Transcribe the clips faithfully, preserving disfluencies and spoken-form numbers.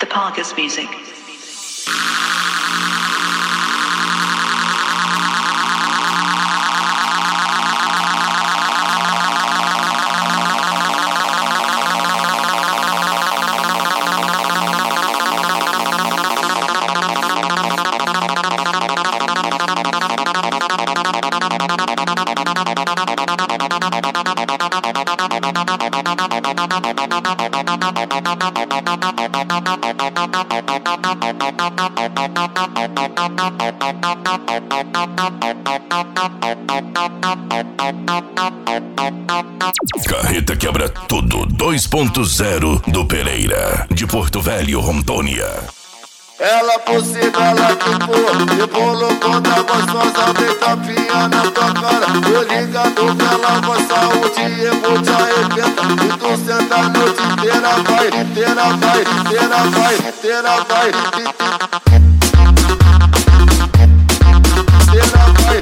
The Parker's music. Carreta Quebra Tudo dois ponto zero do Pereira, de Porto Velho, Rondônia. Ela por cima, ela quicou, e colocou da gostosa, vem tapinha na tua cara. Tô ligado que ela com saúde, eu vou te arrebentar. E tu senta a noite inteira, vai, inteira, vai, inteira, vai, inteira, vai, inteira, vai,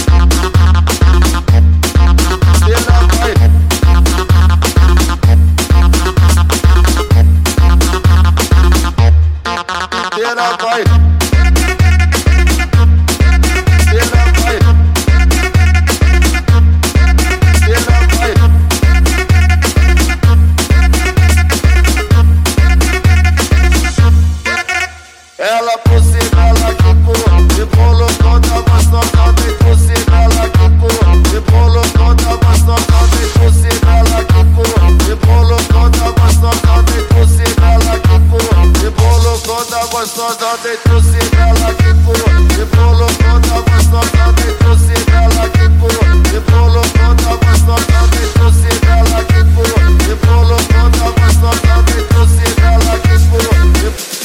inteira, vai. Inteira vai, inteira vai, inteira vai. Ela por cima, ela quicou, e colocou da gostosa, vem por cima, ela quicou, e colocou da gostosa, vem por cima, ela quicou, e colocou da gostosa, vem por cima, ela quicou, e colocou da gostosa, vem por cima, ela quicou, e colocou da gostosa, vem por cima, ela quicou, e colocou da gostosa, vem por cima, ela quicou, e colocou da gostosa, vem por cima, ela quicou.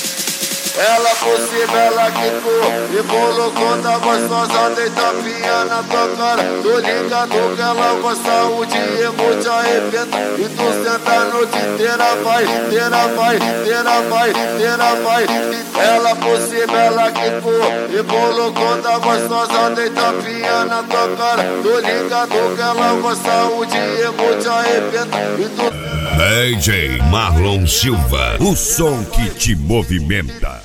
Ela por cima, ela quicou, e colocou da gostosa, dei tapinha na tua cara. Tô ligado que ela com saúde, eu vou te arrebentar. E tu senta a noite inteira, vai, inteira, vai, inteira, vai, inteira, vai. Ela por cima, ela quicou, e colocou da gostosa, dei tapinha na tua cara. Tô ligado que ela com saúde, eu vou te arrebentar. E tu D J Marlon Silva, o som que te movimenta.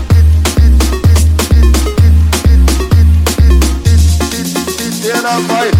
vai.